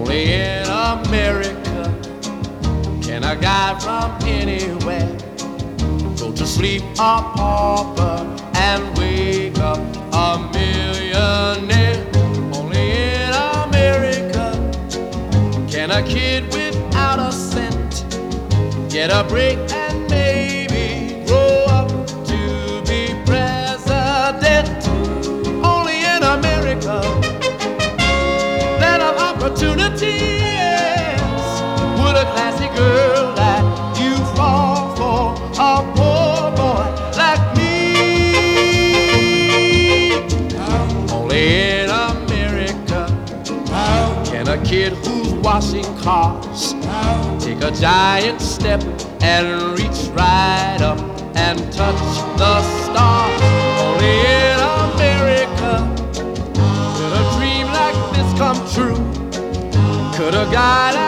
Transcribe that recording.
Only in America can a guy from anywhere go to sleep a pauper and wake up a millionaire. Only in America can a kid without a cent get a break and maybe grow up to be president. Only in America land of opportunity. Yes. Would a classy girl like you fall for a poor boy like me? Only in America can a kid who's washing cars take a giant step and reach right up and touch the stars. Only in America could a dream like this come true. Could a guy like